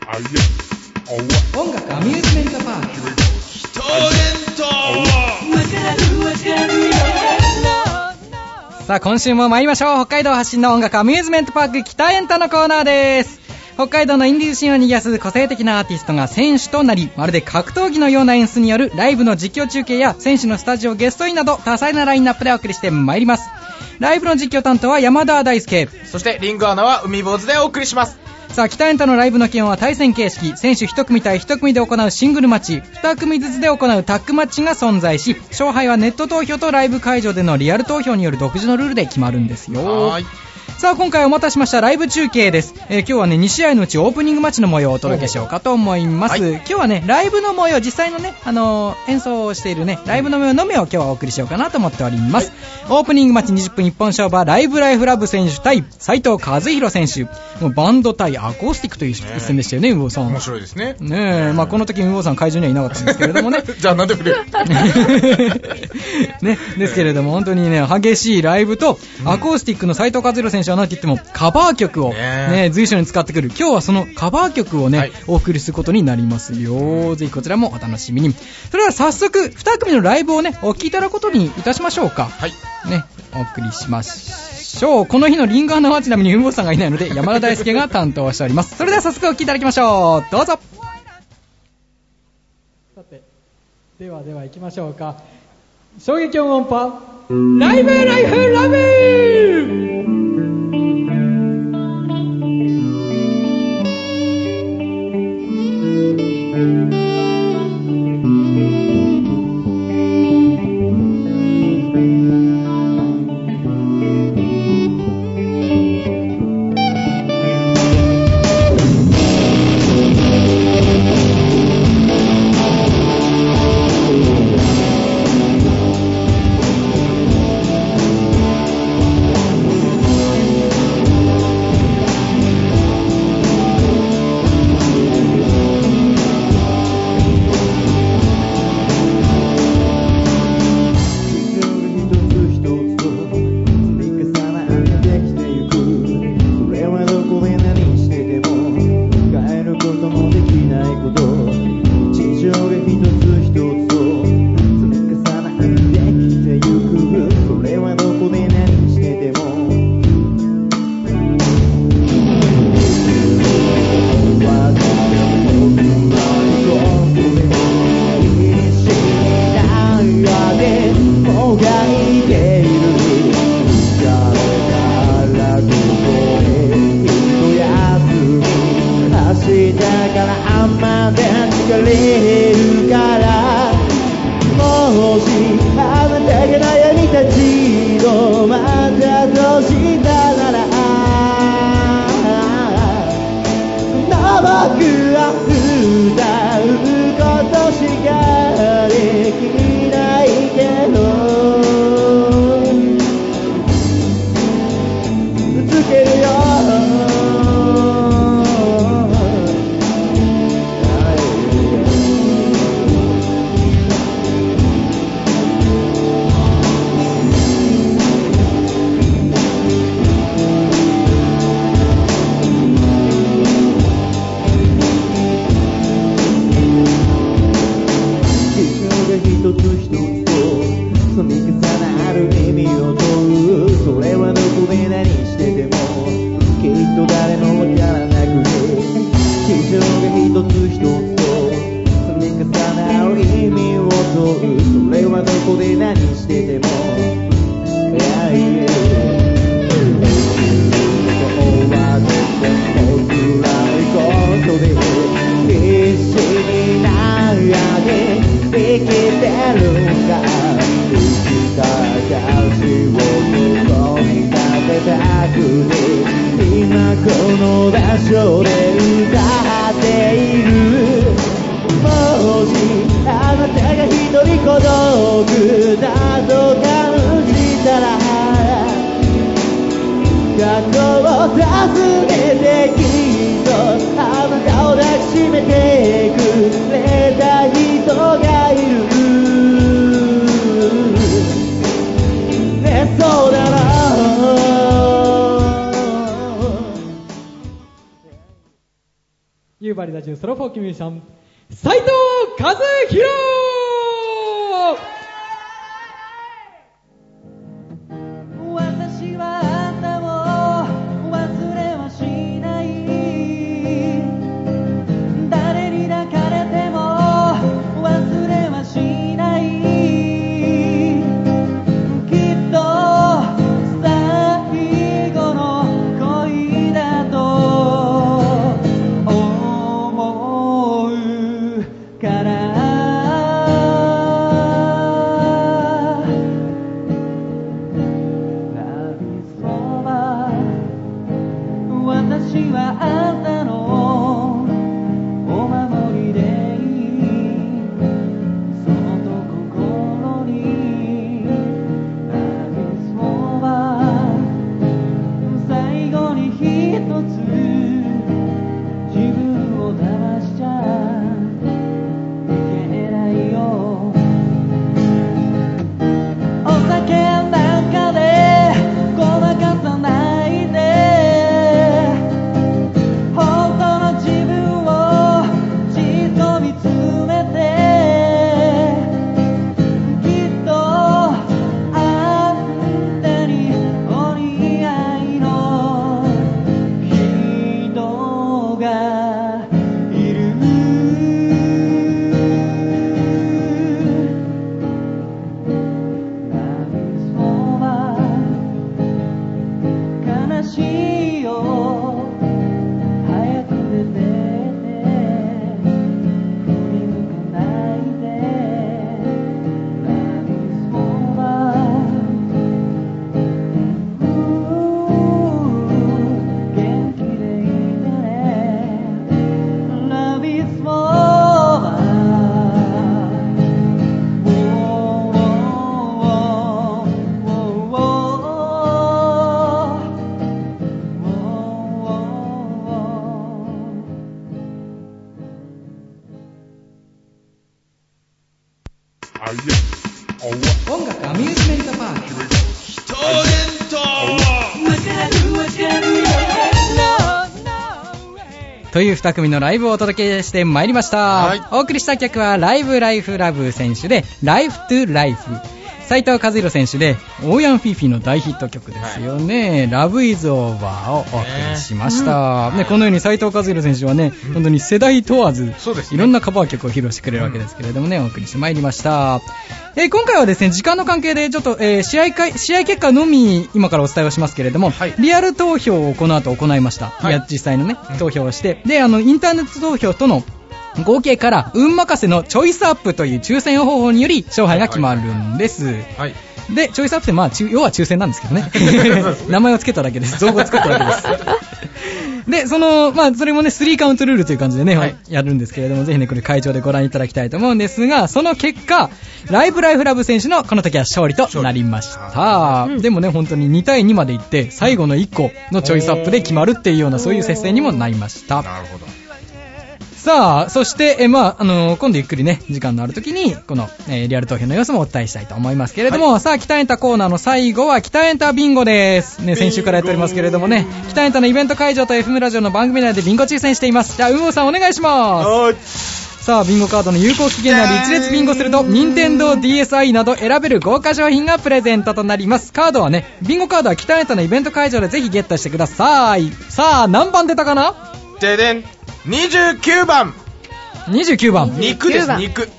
音楽アミューズメントパークさあ今週も参りましょう。北海道発信の音楽アミューズメントパーク北エンタのコーナーです。北海道のインディーズシーンを賑わす個性的なアーティストが選手となり、まるで格闘技のような演出によるライブの実況中継や選手のスタジオゲストインなど多彩なラインナップでお送りしてまいります。ライブの実況担当は山田大輔、 そしてリングアナは海坊主でお送りします。 さあ北エンタのライブの基本は対戦形式、選手1組対1組で行うシングルマッチ、2組ずつで行うタッグマッチが存在し、勝敗はネット投票とライブ会場でのリアル投票による独自のルールで決まるんですよ。はい。さあ今回お待たせしましたライブ中継です。今日はね2試合のうちオープニングマッチの模様をお届けしようかと思います。はい、今日はねライブの模様、実際のね演奏をしているねライブの模様のみを今日はお送りしようかなと思っております。はい、オープニングマッチ20分一本勝負はライブライフラブ選手対斉藤和弘選手、もうバンド対アコースティックという一戦でしたよね。魚さん面白いですね。 ねえ、まあこの時魚さん会場にはいなかったんですけれどもねじゃあなんで触れるね、ですけれども本当にね激しいライブと、アコースティックの斉藤和弘選手はなんて言ってもカバー曲をね随所に使ってくる。今日はそのカバー曲をね、はい、お送りすることになりますよ。ぜひこちらもお楽しみに。それでは早速2組のライブをねお聴きいただくことにいたしましょうか。はいね、お送りしましょう。この日のリングアナはちなみに海坊さんがいないので山田大輔が担当しております。それでは早速お聴きいただきましょう。どうぞ。さてでは行きましょうか。衝撃音波ライブライフラブ。 夕張ラジオソロフォークミュージシャン斉藤和弘。 私はあんたを忘れはしない誰に抱かれても忘れはしないきっと最後の恋だと思うから私はあんたのお守りでいいそっと心にラビスモは最後に一つ自分を騙しちゃいけないよお酒なんかでごまかさないで音楽アミューズメントパークという2組のライブをお届けしてまいりました、はい、お送りした曲はライブライフラブ選手でライフトゥライフ、斉藤和弘選手でオーヤンフィフィの大ヒット曲ですよね、はい、ラブイズオーバーをお送りしました、ね、このように斉藤和弘選手はね、本当に世代問わず、ね、いろんなカバー曲を披露してくれるわけですけれどもね、お送りしてまいりました。今回はですね、時間の関係でちょっと、試合結果のみ今からお伝えをしますけれども、はい、リアル投票をこの後行いました、はい、実際のね投票をして、でインターネット投票との合計から運任せのチョイスアップという抽選方法により勝敗が決まるんです、はいはい、でチョイスアップって要は抽選なんですけどね名前を付けただけです、造語を作っただけですでそれもね3カウントルールという感じでね、はい、やるんですけれども、ぜひねこれ会場でご覧いただきたいと思うんですが、その結果ライブライフラブ選手のこの時は勝利となりました、でもね本当に2対2までいって最後の1個のチョイスアップで決まるっていうようなそういう接戦にもなりました。なるほど。さあそして今度ゆっくりね時間のある時にこの、リアル投票の様子もお伝えしたいと思いますけれども、はい、さあ北エンタコーナーの最後は北エンタビンゴですね。先週からやっておりますけれどもね、北エンタのイベント会場と FM ラジオの番組内でビンゴ抽選しています。じゃあ運王さんお願いします。さあビンゴカードの有効期限内で1列ビンゴすると任天堂 DSi など選べる豪華商品がプレゼントとなります。カードはね、ビンゴカードは北エンタのイベント会場でぜひゲットしてください。さあ何番出たかな。 ででん、29番 29番肉です。肉、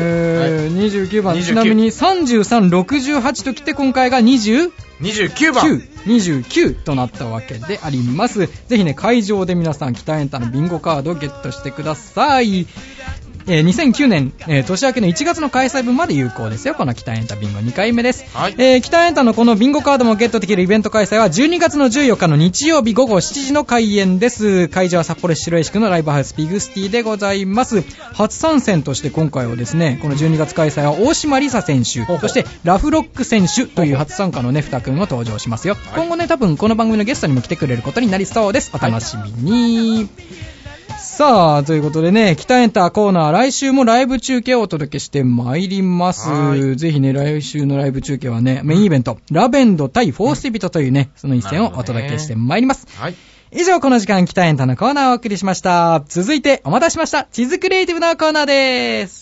29番、ちなみに33、68ときて今回が29番29となったわけであります。ぜひね会場で皆さん北エンタのビンゴカードをゲットしてください。2009年、年明けの1月の開催分まで有効ですよ、この北エンタビンゴ2回目です、はい。北エンタのこのビンゴカードもゲットできるイベント開催は12月の14日の日曜日午後7時の開演です。会場は札幌市白石区のライブハウスピグスティでございます。初参戦として今回はですね、この12月開催は大島理沙選手、そしてラフロック選手という初参加のね2組も登場しますよ、はい。今後ね多分この番組のゲストにも来てくれることになりそうです。お楽しみに、はい。さあということでね、北エンタコーナー来週もライブ中継をお届けしてまいります。ぜひね来週のライブ中継はねメインイベント、ラベンド対フォースティビトというねその一戦をお届けしてまいります。はい。 以上、この時間、北エンタのコーナーをお送りしました。続いて、お待たせしました。地図クリエイティブのコーナーです。